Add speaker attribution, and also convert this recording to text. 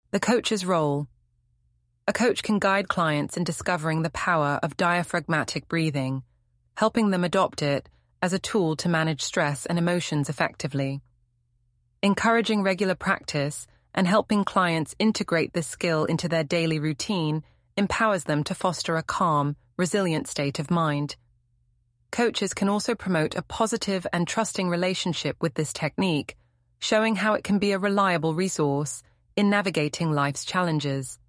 Speaker 1: The coach's role. A coach can guide clients in discovering the power of diaphragmatic breathing, helping them adopt it as a tool to manage stress and emotions effectively. Encouraging regular practice and helping clients integrate this skill into their daily routine empowers them to foster a calm, resilient state of mind. Coaches can also promote a positive and trusting relationship with this technique, showing how it can be a reliable resource in navigating life's challenges.